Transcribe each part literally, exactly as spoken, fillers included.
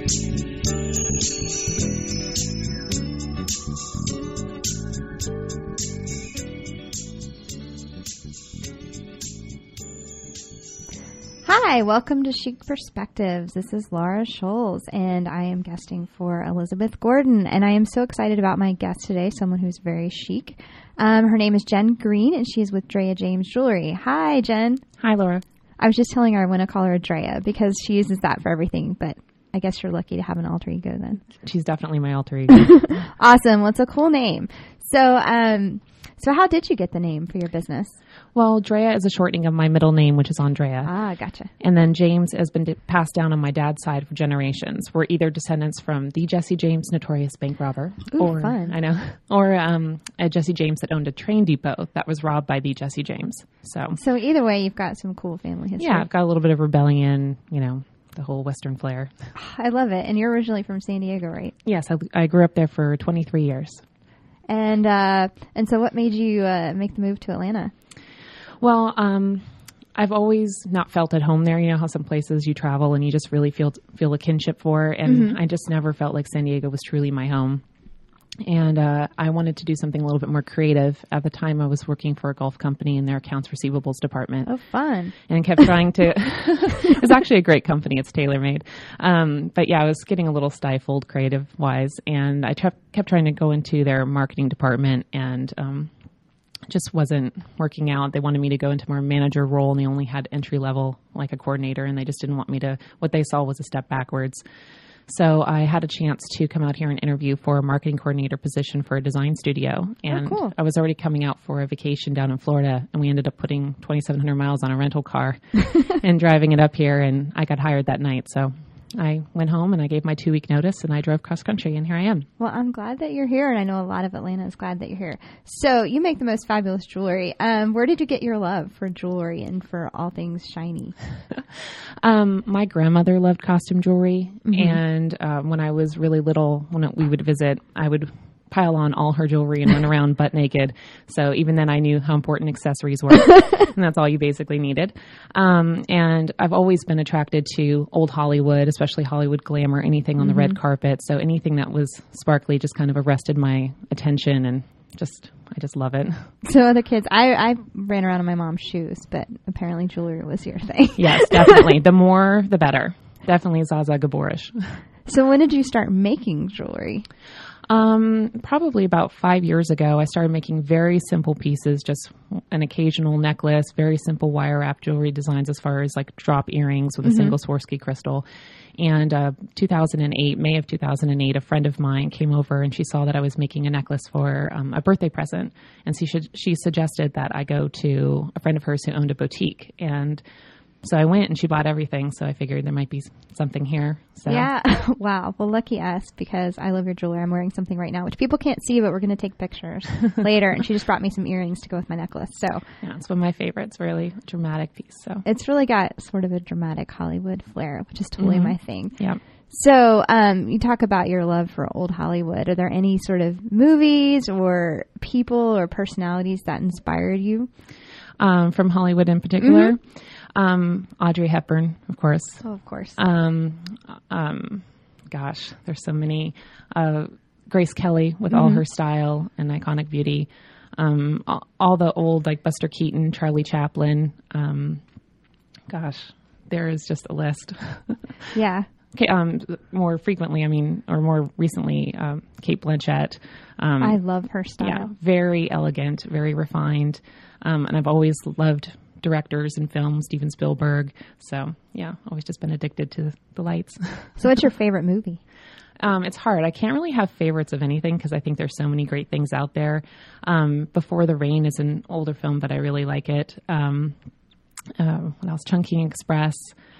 Hi, welcome to Chic Perspectives. This is Laura Scholes, and I am guesting for Elizabeth Gordon. And I am so excited about my guest today, someone who's very chic. Um, her name is Jen Green, and she's with Drea James Jewelry. Hi, Jen. Hi, Laura. I was just telling her I want to call her Drea because she uses that for everything, but I guess you're lucky to have an alter ego then. She's definitely my alter ego. Awesome. Well, it's a cool name. So, um, so how did you get the name for your business? Well, Drea is a shortening of my middle name, which is Andrea. Ah, gotcha. And then James has been passed down on my dad's side for generations. We're either descendants from the Jesse James, notorious bank robber. Ooh, or, fun. I know. Or um, a Jesse James that owned a train depot that was robbed by the Jesse James. So, So either way, you've got some cool family history. yeah, I've got a little bit of rebellion, you know, the whole Western flair. I love it. And you're originally from San Diego, right? Yes, I, I grew up there for twenty-three years. And uh, and so what made you uh, make the move to Atlanta? Well, um, I've always not felt at home there. You know how some places you travel and you just really feel feel a kinship for, and Mm-hmm. I just never felt like San Diego was truly my home. And uh, I wanted to do something a little bit more creative. At the time, I was working for a golf company in their accounts receivables department. Oh, fun. And kept trying to, it's actually a great company. It's tailor-made. Um, but yeah, I was getting a little stifled creative-wise. And I tra- kept trying to go into their marketing department and um, just wasn't working out. They wanted me to go into more manager role, and they only had entry-level, like a coordinator, and they just didn't want me to, what they saw was a step backwards. So I had a chance to come out here and interview for a marketing coordinator position for a design studio. And oh, cool. I was already coming out for a vacation down in Florida, and we ended up putting twenty-seven hundred miles on a rental car and driving it up here. And I got hired that night. So I went home and I gave my two week notice and I drove cross country, and here I am. Well, I'm glad that you're here. And I know a lot of Atlanta is glad that you're here. So you make the most fabulous jewelry. Um, where did you get your love for jewelry and for all things shiny? Um, my grandmother loved costume jewelry. Mm-hmm. And um, when I was really little, when we would visit, I would pile on all her jewelry and run around butt naked. So even then I knew how important accessories were, and that's all you basically needed. Um, and I've always been attracted to old Hollywood, especially Hollywood glamour, anything on Mm-hmm. the red carpet. So anything that was sparkly just kind of arrested my attention, and just, I just love it. So other kids, I, I ran around in my mom's shoes, but apparently jewelry was your thing. Yes, definitely. The more, the better. Definitely Zaza Gaborish. So when did you start making jewelry? Um, probably about five years ago, I started making very simple pieces, just an occasional necklace, very simple wire wrap jewelry designs as far as like drop earrings with a Mm-hmm. single Swarovski crystal. And uh, two thousand eight, May of two thousand eight, a friend of mine came over and she saw that I was making a necklace for um, a birthday present. And she, should, she suggested that I go to a friend of hers who owned a boutique. And so I went and she bought everything. So I figured there might be something here. So. Yeah. Wow. Well, lucky us, because I love your jewelry. I'm wearing something right now, which people can't see, but we're going to take pictures later. And she just brought me some earrings to go with my necklace. So Yeah, it's one of my favorites, really a dramatic piece. So it's really got sort of a dramatic Hollywood flair, which is totally Mhm. my thing. yeah. So um, you talk about your love for old Hollywood. Are there any sort of movies or people or personalities that inspired you? Um, from Hollywood in particular. Um, Audrey Hepburn, of course. Oh, of course. Um, um, gosh, there's so many. Uh, Grace Kelly with all her style and iconic beauty. Um, all, all the old, like Buster Keaton, Charlie Chaplin. Um, gosh, there is just a list. Yeah. Okay, um, more frequently, I mean, or more recently, um, Cate Blanchett. Um, I love her style. Yeah, very elegant, very refined. Um, and I've always loved directors and film, Steven Spielberg. So, yeah, always just been addicted to the lights. So what's your favorite movie? Um, it's hard. I can't really have favorites of anything because I think there's so many great things out there. Um, Before the Rain is an older film, but I really like it. Um, uh, what else? Chungking Express.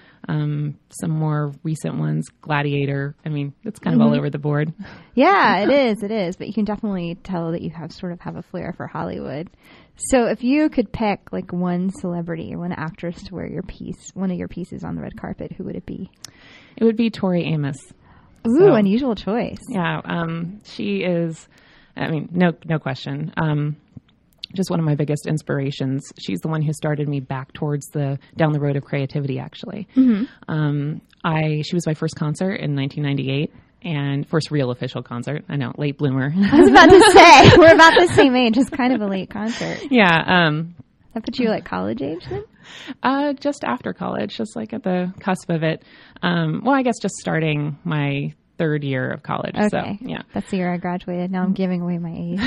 Um, some more recent ones, Gladiator. I mean, it's kind of all over the board. Yeah, it is. It is. But you can definitely tell that you have sort of have a flair for Hollywood. So if you could pick like one celebrity or one actress to wear your piece, one of your pieces on the red carpet, who would it be? It would be Tori Amos. Ooh, So- unusual choice. Yeah, um, she is, I mean, no, no question. Um, just one of my biggest inspirations. She's the one who started me back towards the down the road of creativity, actually. Mm-hmm. Um, I she was my first concert in nineteen ninety-eight, and first real official concert. I know, late bloomer. I was about to say, we're about the same age. It's kind of a late concert. Yeah. Um, that put you like college age then? Uh, just after college, just like at the cusp of it. Um, well, I guess just starting my third year of college. Okay. So, yeah. That's the year I graduated. Now I'm giving away my age.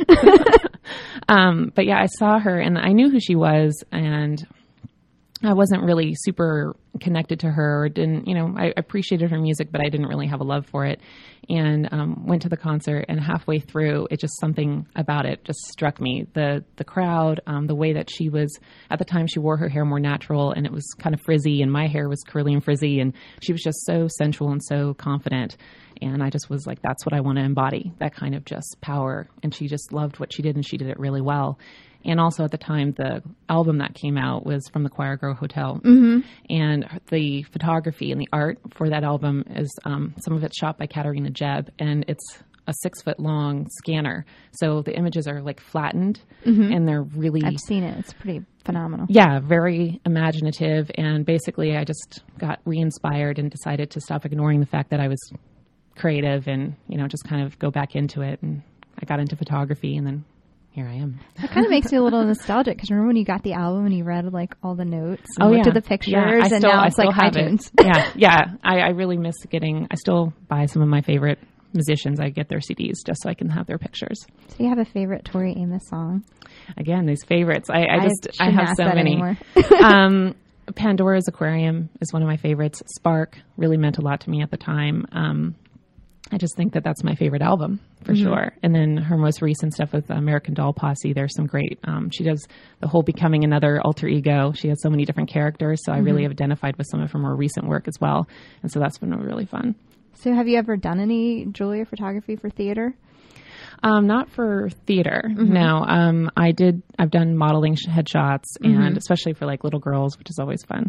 um, but yeah, I saw her and I knew who she was, and I wasn't really super connected to her or didn't, you know, I appreciated her music, but I didn't really have a love for it. And um, went to the concert, and halfway through, it just something about it just struck me. The the crowd, um, the way that she was, at the time she wore her hair more natural and it was kind of frizzy, and my hair was curly and frizzy, and she was just so sensual and so confident. And I just was like, that's what I want to embody, that kind of just power. And she just loved what she did, and she did it really well. And also at the time, the album that came out was from the Choir Girl Hotel. Mm-hmm. And the photography and the art for that album is, um, some of it's shot by Katarina Jeb, and it's a six foot long scanner. So the images are like flattened, mm-hmm. and they're really... I've seen it. It's pretty phenomenal. Yeah, very imaginative. And basically I just got re-inspired and decided to stop ignoring the fact that I was creative and, you know, just kind of go back into it. And I got into photography, and then here I am. That kind of makes me a little nostalgic, because remember when you got the album and you read like all the notes and oh, looked yeah. at the pictures, yeah, and still, now I it's like iTunes. It. Yeah, yeah. I, I really miss getting, I still buy some of my favorite musicians. I get their C Ds just so I can have their pictures. So you have a favorite Tori Amos song? Again, these favorites. I, I I just, I have so many. um, Pandora's Aquarium is one of my favorites. Spark really meant a lot to me at the time. Um, I just think that that's my favorite album for mm-hmm. sure. And then her most recent stuff with American Doll Posse, there's some great, um, she does the whole becoming another alter ego. She has so many different characters. So mm-hmm. I really have identified with some of her more recent work as well. And so that's been really fun. So have you ever done any jewelry or photography for theater? Um, not for theater. Mm-hmm. No. Um, I did, I've done modeling sh- headshots and mm-hmm. especially for like little girls, which is always fun.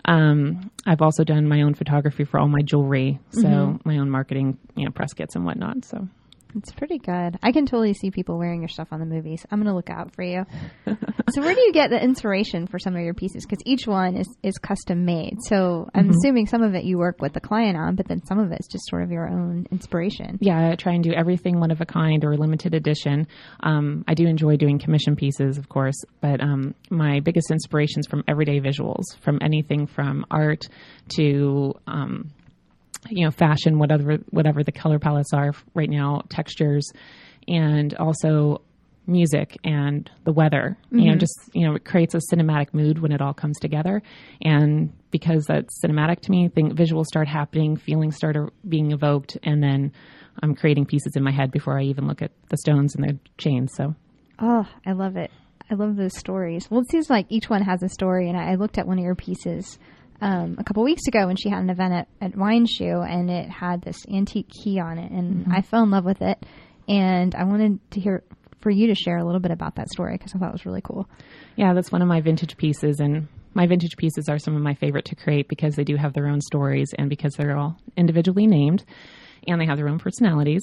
Um, I've also done my own photography for all my jewelry. So mm-hmm. my own marketing, you know, press kits and whatnot. So it's pretty good. I can totally see people wearing your stuff on the movies. I'm going to look out for you. So where do you get the inspiration for some of your pieces? Because each one is, is custom made. So I'm mm-hmm. assuming some of it you work with the client on, but then some of it's just sort of your own inspiration. Yeah, I try and do everything one of a kind or limited edition. Um, I do enjoy doing commission pieces, of course, but um, my biggest inspirations from everyday visuals, from anything from art to... Um, you know, fashion, whatever, whatever the color palettes are right now, textures, and also music and the weather, mm-hmm. you know, just, you know, it creates a cinematic mood when it all comes together. And because that's cinematic to me, I think visuals start happening, feelings start being evoked, and then I'm creating pieces in my head before I even look at the stones and the chains. So, oh, I love it. I love those stories. Well, it seems like each one has a story, and I, I looked at one of your pieces Um, a couple weeks ago when she had an event at, at Wine Shoe, and it had this antique key on it, and mm-hmm. I fell in love with it. And I wanted to hear for you to share a little bit about that story, because I thought it was really cool. Yeah, that's one of my vintage pieces, and my vintage pieces are some of my favorite to create because they do have their own stories and because they're all individually named and they have their own personalities.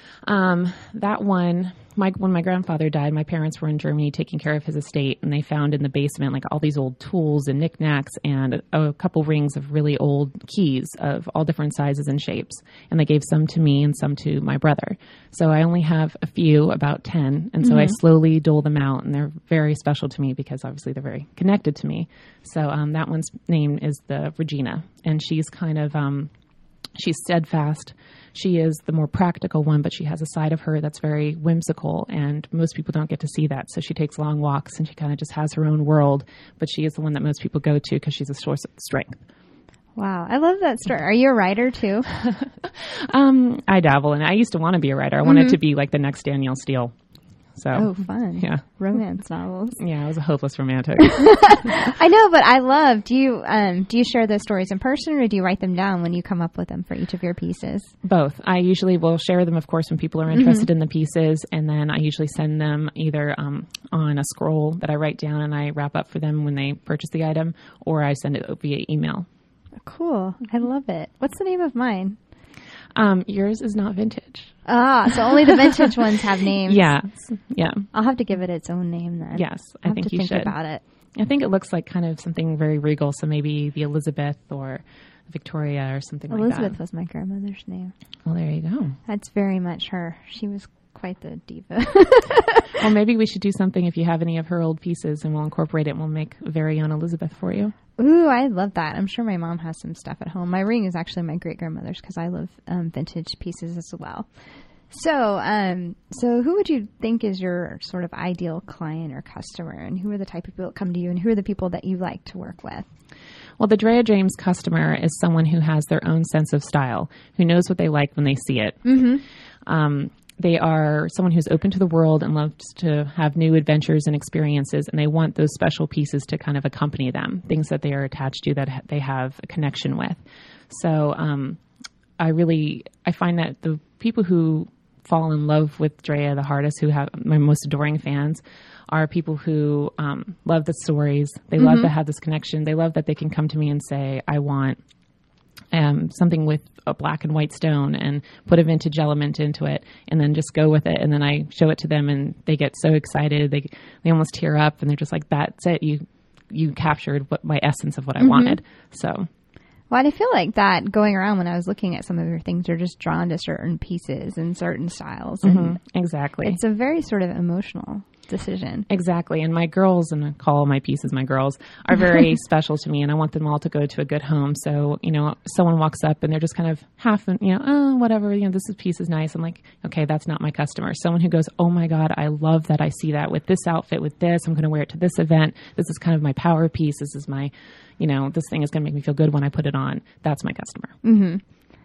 Um, that one, my, when my grandfather died, my parents were in Germany taking care of his estate, and they found in the basement like all these old tools and knickknacks and a, a couple rings of really old keys of all different sizes and shapes. And they gave some to me and some to my brother. So I only have a few, about ten. And so mm-hmm. I slowly dole them out, and they're very special to me because obviously they're very connected to me. So, um, that one's name is the Regina, and she's kind of, um, she's steadfast. She is the more practical one, but she has a side of her that's very whimsical, and most people don't get to see that. So she takes long walks, and she kind of just has her own world, but she is the one that most people go to because she's a source of strength. Wow. I love that story. Are you a writer too? um, I dabble in it. I used to want to be a writer. I mm-hmm. wanted to be like the next Danielle Steele. So, oh, fun. Yeah. Romance novels. Yeah, I was a hopeless romantic. I know, but I love, do you um, do you share those stories in person, or do you write them down when you come up with them for each of your pieces? Both. I usually will share them, of course, when people are interested mm-hmm. in the pieces, and then I usually send them either um, on a scroll that I write down and I wrap up for them when they purchase the item, or I send it via email. Cool. I love it. What's the name of mine? Um, yours is not vintage. Ah, so only the vintage ones have names. Yeah, yeah. I'll have to give it its own name then. Yes, I I'll think have to you think should. about it. I think it looks like kind of something very regal, so maybe the Elizabeth or Victoria or something Elizabeth like that. was my grandmother's name. Well, there you go. That's very much her. She was quite the diva. Well, maybe we should do something if you have any of her old pieces, and we'll incorporate it and we'll make a very own Elizabeth for you. Ooh, I love that. I'm sure my mom has some stuff at home. My ring is actually my great-grandmother's because I love um, vintage pieces as well. So, um, so who would you think is your sort of ideal client or customer, and who are the type of people that come to you, and who are the people that you like to work with? Well, the Drea James customer is someone who has their own sense of style, who knows what they like when they see it. Mm-hmm. Um, they are someone who's open to the world and loves to have new adventures and experiences, and they want those special pieces to kind of accompany them, things that they are attached to that ha- they have a connection with. So um, I really, I find that the people who fall in love with Drea the hardest, who have my most adoring fans, are people who um, love the stories. They mm-hmm. love to have this connection. They love that they can come to me and say, I want um, something with a black and white stone, and put a vintage element into it, and then just go with it. And then I show it to them and they get so excited. They they almost tear up, and they're just like, that's it. You, you captured what my essence of what I mm-hmm. wanted. So. Well, I feel like that going around when I was looking at some of your things, you're just drawn to certain pieces and certain styles. And mm-hmm. Exactly. It's a very sort of emotional decision. Exactly. And my girls, and I call my pieces my girls, are very special to me, and I want them all to go to a good home. So, you know, someone walks up and they're just kind of half, you know, oh, whatever, you know, this piece is nice. I'm like, okay, that's not my customer. Someone who goes, oh my God, I love that. I see that with this outfit, with this, I'm going to wear it to this event. This is kind of my power piece. This is my, you know, this thing is going to make me feel good when I put it on. That's my customer. Mm-hmm.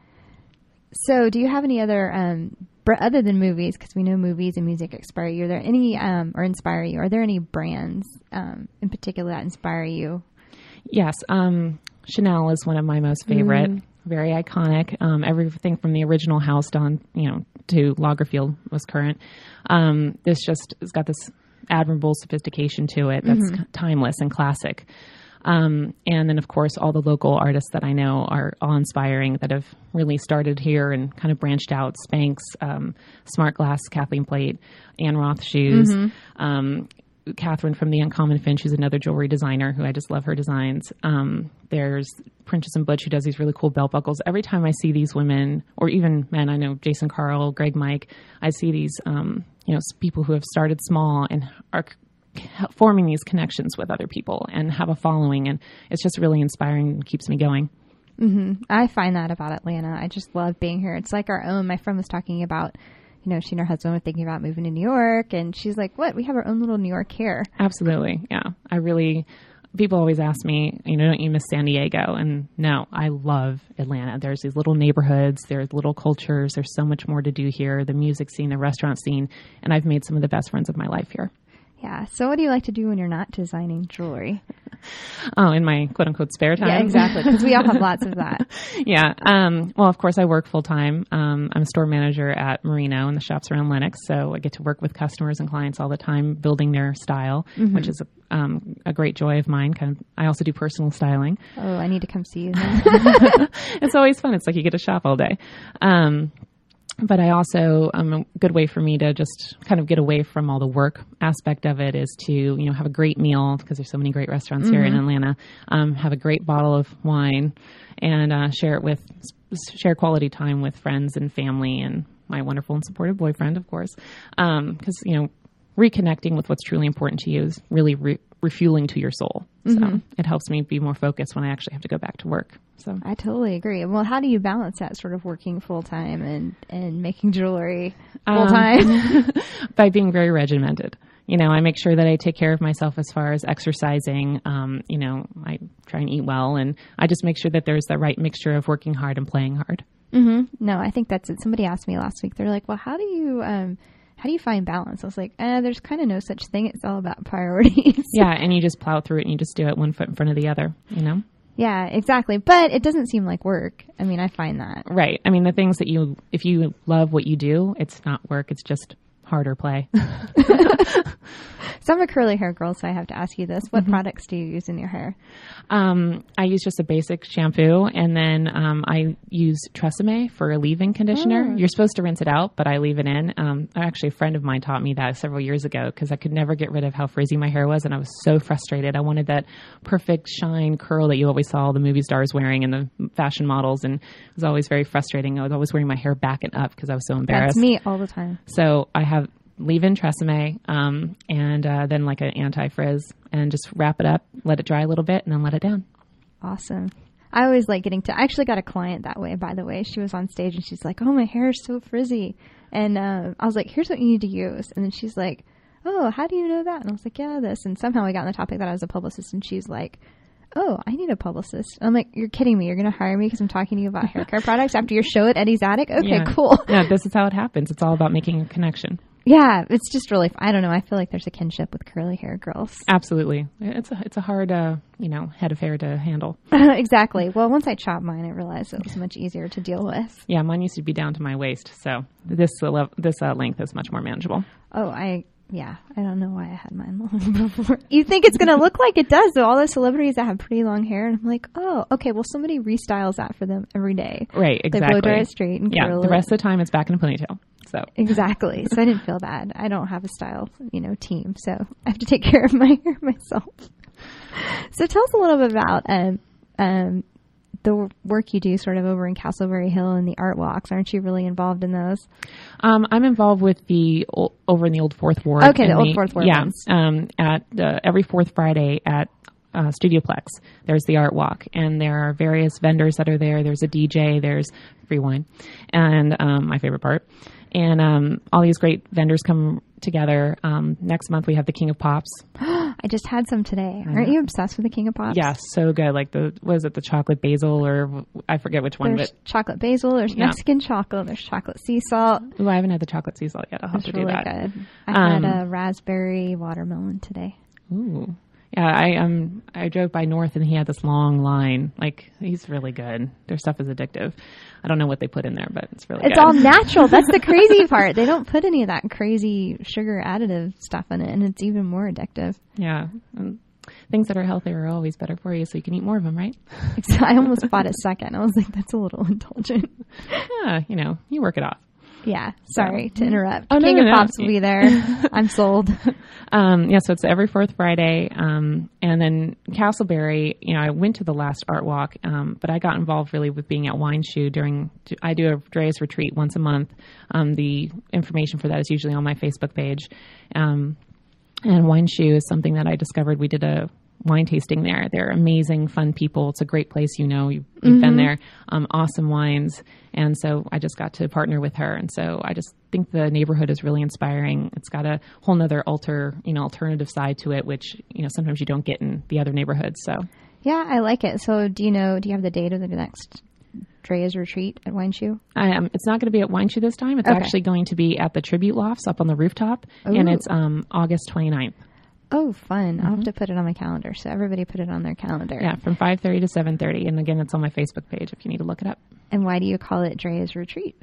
So do you have any other, um, br- other than movies, because we know movies and music inspire you, are there any, um, or inspire you, are there any brands um, in particular that inspire you? Yes. Um, Chanel is one of my most favorite, mm. very iconic. Um, everything from the original house down, you know, to Lagerfeld was current. Um, this just, it's got this admirable sophistication to it that's mm-hmm. timeless and classic. Um, and then, of course, all the local artists that I know are awe-inspiring that have really started here and kind of branched out. Spanx, um, Smart Glass, Kathleen Plate, Ann Roth Shoes, mm-hmm. um, Catherine from the Uncommon Finch, who's another jewelry designer who I just love her designs. Um, there's Princess and Butch, who does these really cool belt buckles. Every time I see these women, or even men, I know Jason Carl, Greg Mike, I see these, um, you know, people who have started small and are forming these connections with other people and have a following, and it's just really inspiring and keeps me going. Mm-hmm. I find that about Atlanta. I just love being here. It's like our own. My friend was talking about, you know, she and her husband were thinking about moving to New York, and she's like, what? We have our own little New York here. Absolutely. Yeah. I really, people always ask me, you know, don't you miss San Diego? And no, I love Atlanta. There's these little neighborhoods, there's little cultures, there's so much more to do here, the music scene, the restaurant scene, and I've made some of the best friends of my life here. Yeah. So what do you like to do when you're not designing jewelry? Oh, in my quote unquote spare time. Yeah, exactly. Because we all have lots of that. Yeah. Um, well, of course, I work full time. Um, I'm a store manager at Merino, and the shop's around Lenox. So I get to work with customers and clients all the time, building their style, mm-hmm. which is a, um, a great joy of mine. Kind of, I also do personal styling. Oh, I need to come see you. It's always fun. It's like you get to shop all day. Um, But I also, um, a good way for me to just kind of get away from all the work aspect of it is to, you know, have a great meal, because there's so many great restaurants mm-hmm. here in Atlanta, um, have a great bottle of wine, and uh, share it with, share quality time with friends and family and my wonderful and supportive boyfriend, of course. Um, because, you know, reconnecting with what's truly important to you is really re- refueling to your soul. So mm-hmm. it helps me be more focused when I actually have to go back to work. So I totally agree. Well, how do you balance that sort of working full time and, and making jewelry full time? Um, by being very regimented. You know, I make sure that I take care of myself as far as exercising. Um, you know, I try and eat well, and I just make sure that there's the right mixture of working hard and playing hard. Mm-hmm. No, I think that's it. Somebody asked me last week. They're like, well, how do you, um, how do you find balance? I was like, eh, there's kind of no such thing. It's all about priorities. Yeah. And you just plow through it and you just do it one foot in front of the other, you know? Yeah, exactly. But it doesn't seem like work. I mean, I find that. Right. I mean, the things that you, if you love what you do, it's not work. It's just harder play. So I'm a curly hair girl, so I have to ask you this. What Mm-hmm. products do you use in your hair? Um, I use just a basic shampoo, and then um, I use Tresemme for a leave-in conditioner. Oh. You're supposed to rinse it out, but I leave it in. Um, actually, a friend of mine taught me that several years ago because I could never get rid of how frizzy my hair was, and I was so frustrated. I wanted that perfect shine curl that you always saw all the movie stars wearing and the fashion models, and it was always very frustrating. I was always wearing my hair back and up because I was so embarrassed. That's me all the time. So I have leave-in Tresemme, um, and uh, then like an anti-frizz, and just wrap it up, let it dry a little bit, and then let it down. Awesome. I always like getting to, I actually got a client that way, by the way. She was on stage and she's like, oh, my hair is so frizzy. And uh, I was like, here's what you need to use. And then she's like, oh, how do you know that? And I was like, yeah, this. And somehow we got on the topic that I was a publicist, and she's like, oh, I need a publicist. I'm like, you're kidding me. You're going to hire me because I'm talking to you about hair care products after your show at Eddie's Attic? Okay, Yeah. cool. Yeah, this is how it happens. It's all about making a connection. Yeah, it's just really, I don't know. I feel like there's a kinship with curly hair girls. Absolutely. It's a, it's a hard, uh, you know, head of hair to handle. Exactly. Well, once I chopped mine, I realized it was much easier to deal with. Yeah, mine used to be down to my waist, so this uh, this uh, length is much more manageable. Oh, I, yeah, I don't know why I had mine long before. You think it's going to look like it does, though. All those celebrities that have pretty long hair, and I'm like, oh, okay, well, somebody restyles that for them every day. Right, exactly. They blow dry it straight and yeah, curl the it. rest of the time it's back in a ponytail. So Exactly. So I didn't feel bad. I don't have a style, you know, team, so I have to take care of my hair myself. So tell us a little bit about um, um, the work you do sort of over in Castleberry Hill and the art walks. Aren't you really involved in those? Um, I'm involved with the old, over in the Old Fourth Ward. Okay, the and Old Fourth Ward Yeah, ones. um, at uh, every fourth Friday at uh, Studioplex, there's the art walk, and there are various vendors that are there. There's a D J, there's free wine, and um, my favorite part. And um, all these great vendors come together. Um, next month we have the King of Pops. I just had some today. Aren't you obsessed with the King of Pops? Yeah, so good. Like the was it the chocolate basil or I forget which one, There's but chocolate basil, there's Yeah. Mexican chocolate, there's chocolate sea salt. ooh, I haven't had the chocolate sea salt yet. I'll have It's to do really that. good. I Um, had a raspberry watermelon today. Ooh. Yeah, I um I drove by North and he had this long line. Like he's really good. Their stuff is addictive. I don't know what they put in there, but it's really It's good. all natural. That's the crazy part. They don't put any of that crazy sugar additive stuff in it, and it's even more addictive. Yeah. Um, things that are healthier are always better for you, so you can eat more of them, right? I almost bought a second. I was like, that's a little indulgent. Yeah, you know, you work it off. Yeah, sorry to interrupt. Oh, no, King no, of no. Pops will be there. I'm sold. Um, yeah, so it's every fourth Friday. Um, and then Castleberry, you know, I went to the last art walk, um, but I got involved really with being at Wine Shoe during, I do a Drea's retreat once a month. Um, the information for that is usually on my Facebook page. Um, and Wine Shoe is something that I discovered. We did a wine tasting there. They're amazing, fun people. It's a great place. You know, you've, you've been there. Um, awesome wines. And so I just got to partner with her. And so I just think the neighborhood is really inspiring. It's got a whole nother alter, you know, alternative side to it, which, you know, sometimes you don't get in the other neighborhoods. So Yeah, I like it. So do you know, do you have the date of the next Drea's retreat at Wine Shoe? I, um, it's not going to be at Wine Shoe this time. It's Okay. actually going to be at the Tribute Lofts up on the rooftop. And Ooh. it's um, August twenty-ninth. Oh, fun. I'll have to put it on my calendar. So everybody put it on their calendar. Yeah, from five thirty to seven thirty. And again, it's on my Facebook page if you need to look it up. And why do you call it Drea's retreat?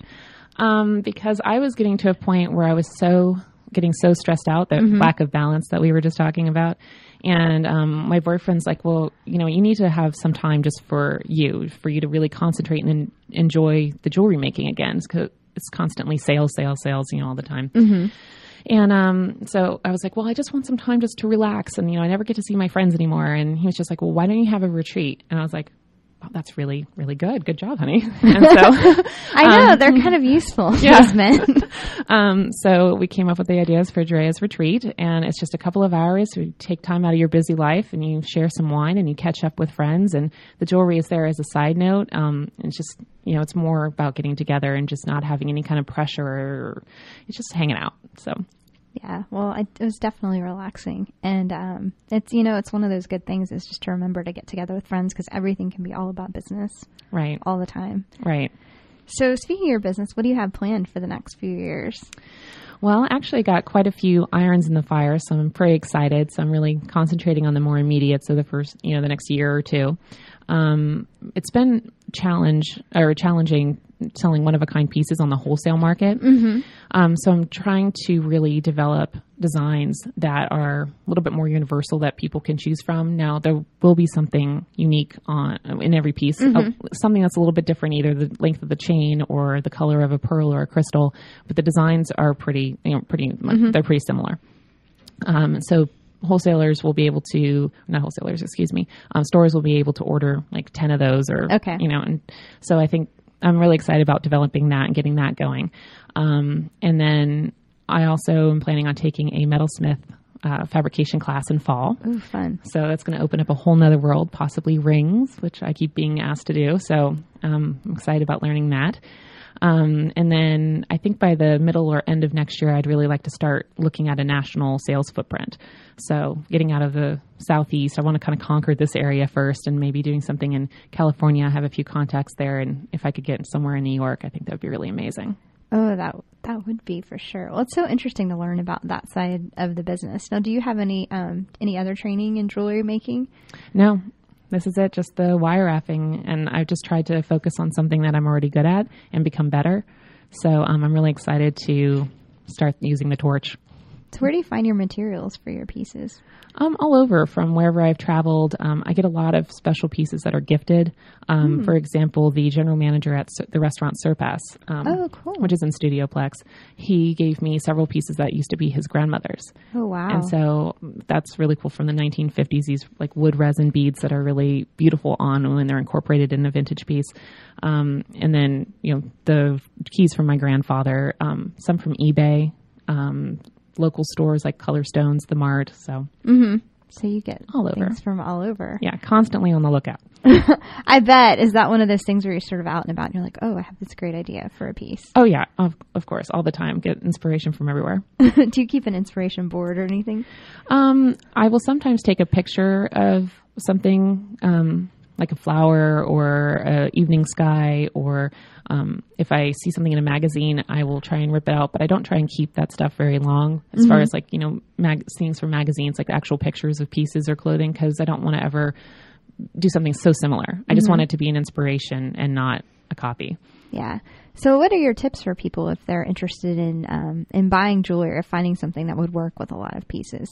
Um, because I was getting to a point where I was so getting so stressed out, that lack of balance that we were just talking about. And um, my boyfriend's like, well, you know, you need to have some time just for you, for you to really concentrate and en- enjoy the jewelry making again. Because it's constantly sales, sales, sales, you know, all the time. Mm-hmm. And um, so I was like, well, I just want some time just to relax. And, you know, I never get to see my friends anymore. And he was just like, well, why don't you have a retreat? And I was like, oh, that's really, really good. Good job, honey. And so I know, they're kind of useful, yeah. those men. um, so we came up with the ideas for Drea's retreat, and it's just a couple of hours. You take time out of your busy life, and you share some wine, and you catch up with friends. And the jewelry is there as a side note. Um, it's just, you know, it's more about getting together and just not having any kind of pressure. Or, it's just hanging out. So. Yeah, well, it, it was definitely relaxing. And um, it's, you know, it's one of those good things is just to remember to get together with friends, because everything can be all about business Right. all the time. Right. So speaking of your business, what do you have planned for the next few years? Well, actually got quite a few irons in the fire, so I'm pretty excited. So I'm really concentrating on the more immediate, so the first, you know, the next year or two. Um, it's been challenge or challenging selling one-of-a-kind pieces on the wholesale market. Mm-hmm. Um, so I'm trying to really develop designs that are a little bit more universal that people can choose from. Now, there will be something unique on in every piece, Mm-hmm. uh, something that's a little bit different, either the length of the chain or the color of a pearl or a crystal, but the designs are pretty, you know, pretty, Mm-hmm. they're pretty similar. Um, so wholesalers will be able to, not wholesalers, excuse me, um, stores will be able to order like ten of those or, Okay. you know, and so I think I'm really excited about developing that and getting that going. Um, and then I also am planning on taking a metalsmith uh, fabrication class in fall. Ooh, fun. So that's going to open up a whole nother world, possibly rings, which I keep being asked to do. So um, I'm excited about learning that. Um, and then I think by the middle or end of next year, I'd really like to start looking at a national sales footprint. So getting out of the Southeast, I want to kind of conquer this area first and maybe doing something in California. I have a few contacts there. And if I could get somewhere in New York, I think that would be really amazing. Oh, that that would be for sure. Well, it's so interesting to learn about that side of the business. Now, do you have any um, any other training in jewelry making? No. This is it, just the wire wrapping. And I've just tried to focus on something that I'm already good at and become better. So um, I'm really excited to start using the torch. So where do you find your materials for your pieces? Um, all over from wherever I've traveled. Um, I get a lot of special pieces that are gifted. Um, mm. For example, the general manager at Sur- the restaurant Surpass, um, oh, cool. which is in Studioplex, he gave me several pieces that used to be his grandmother's. Oh, wow. And so that's really cool from the nineteen fifties, these like wood resin beads that are really beautiful on when they're incorporated in a vintage piece. Um, and then, you know, the keys from my grandfather, um, some from eBay, um, local stores like Color Stones, The Mart. So, mm-hmm. So you get all over. Things from all over. Yeah, constantly on the lookout. I bet. Is that one of those things where you're sort of out and about and you're like, oh, I have this great idea for a piece? Oh, yeah, of, of course, all the time. Get inspiration from everywhere. Do you keep an inspiration board or anything? Um, I will sometimes take a picture of something, um, like a flower or a evening sky, or um, if I see something in a magazine, I will try and rip it out, but I don't try and keep that stuff very long as mm-hmm. far as like, you know, mag- scenes from magazines, like actual pictures of pieces or clothing, because I don't want to ever do something so similar. I mm-hmm. just want it to be an inspiration and not a copy. Yeah. So what are your tips for people if they're interested in um, in buying jewelry or finding something that would work with a lot of pieces?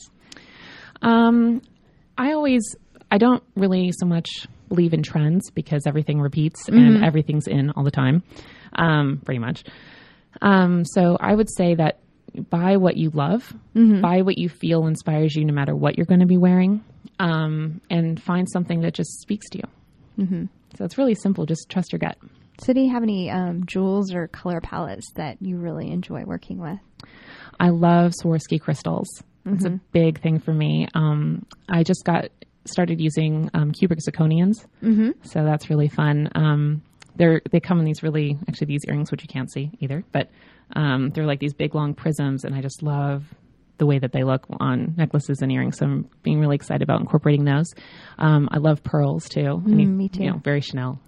Um, I always, I don't really so much believe in trends because everything repeats mm-hmm. and everything's in all the time, um, pretty much. Um, so I would say that buy what you love, mm-hmm. buy what you feel inspires you no matter what you're going to be wearing, um, and find something that just speaks to you. Mm-hmm. So it's really simple. Just trust your gut. So do you have any um, jewels or color palettes that you really enjoy working with? I love Swarovski crystals. Mm-hmm. It's a big thing for me. Um, I just got started using um, cubic zirconians, mm-hmm. so that's really fun. Um, they're they come in these really actually these earrings, which you can't see either, but um, they're like these big long prisms, and I just love the way that they look on necklaces and earrings. So I'm being really excited about incorporating those. Um, I love pearls too. Mm, Any, me too. You know, very Chanel.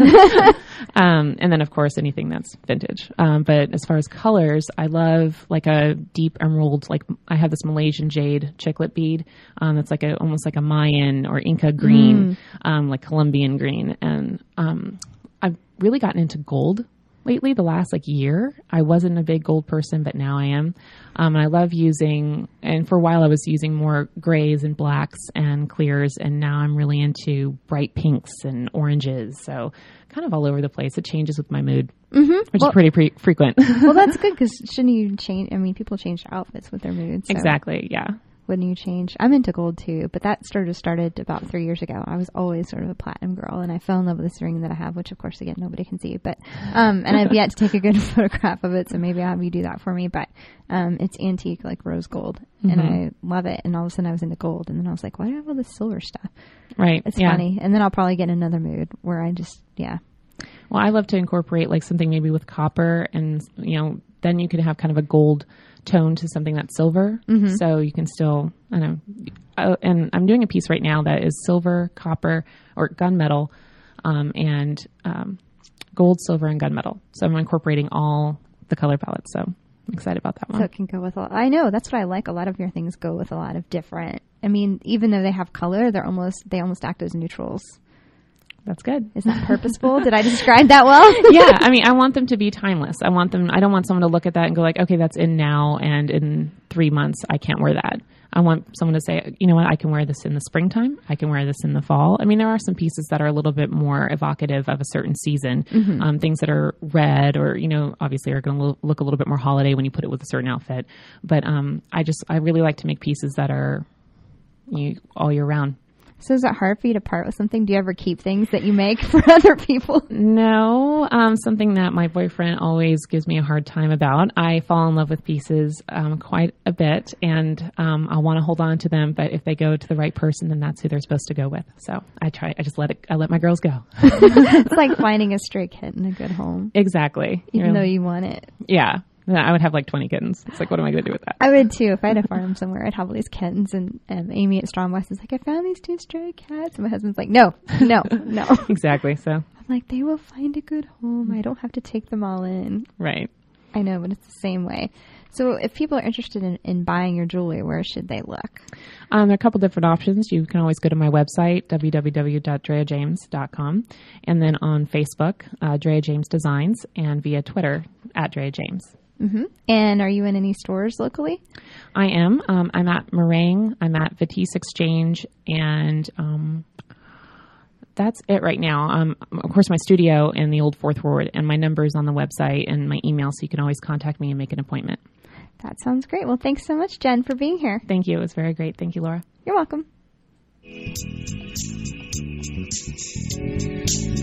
um, and then of course anything that's vintage. Um, but as far as colors, I love like a deep emerald. Like I have this Malaysian jade chiclet bead. Um, that's like a almost like a Mayan or Inca green, mm. um, like Colombian green. And um, I've really gotten into gold lately, the last like year. I wasn't a big gold person, but now I am. Um, and I love using, and for a while I was using more grays and blacks and clears, and now I'm really into bright pinks and oranges. So kind of all over the place. It changes with my mood, mm-hmm. which well, is pretty pre- frequent. Well, that's good, because shouldn't you change? I mean, people change their outfits with their moods. So. Exactly, yeah. Wouldn't you change? I'm into gold too, but that sort of started about three years ago. I was always sort of a platinum girl, and I fell in love with this ring that I have, which of course, again, nobody can see, but, um, and I've yet to take a good photograph of it, so maybe I'll have you do that for me, but, um, it's antique, like rose gold, mm-hmm. and I love it, and all of a sudden I was into gold, and then I was like, why do I have all this silver stuff? Right. It's yeah. funny, and then I'll probably get in another mood where I just, yeah. Well, I love to incorporate like something maybe with copper, and, you know, then you could have kind of a gold tone to something that's silver. Mm-hmm. So you can still, I don't know. Uh, and I'm doing a piece right now that is silver, copper, or gunmetal, um, and um, gold, silver, and gunmetal. So I'm incorporating all the color palettes. So I'm excited about that one. So it can go with a lot. I know, that's what I like. A lot of your things go with a lot of different, I mean, even though they have color, they're almost, they almost act as neutrals. That's good. Is that purposeful? Did I describe that well? Yeah. I mean, I want them to be timeless. I want them, I don't want someone to look at that and go like, okay, that's in now, and in three months, I can't wear that. I want someone to say, you know what, I can wear this in the springtime. I can wear this in the fall. I mean, there are some pieces that are a little bit more evocative of a certain season. Mm-hmm. Um, things that are red or, you know, obviously are going to look a little bit more holiday when you put it with a certain outfit. But um, I just, I really like to make pieces that are you, all year round. So is it hard for you to part with something? Do you ever keep things that you make for other people? No, um, something that my boyfriend always gives me a hard time about. I fall in love with pieces um, quite a bit, and um, I want to hold on to them. But if they go to the right person, then that's who they're supposed to go with. So I try. I just let it. I let my girls go. It's like finding a stray kitten a good home. Exactly. Even You're, though you want it. Yeah. I would have like twenty kittens. It's like, what am I going to do with that? I would too. If I had a farm somewhere, I'd have all these kittens. And um, Amy at Strong West is like, I found these two stray cats. And my husband's like, no, no, no. Exactly. So I'm like, they will find a good home. I don't have to take them all in. Right. I know, but it's the same way. So if people are interested in, in buying your jewelry, where should they look? Um, there are a couple different options. You can always go to my website, w w w dot drea james dot com, and then on Facebook, uh, Drea James Designs, and via Twitter, at Drea James. Mm-hmm. And are you in any stores locally? I am. Um, I'm at Meringue. I'm at Vitesse Exchange, and um, that's it right now. Um, of course, my studio in the Old Fourth Ward, and my number is on the website and my email, so you can always contact me and make an appointment. That sounds great. Well, thanks so much, Jen, for being here. Thank you. It was very great. Thank you, Laura. You're welcome.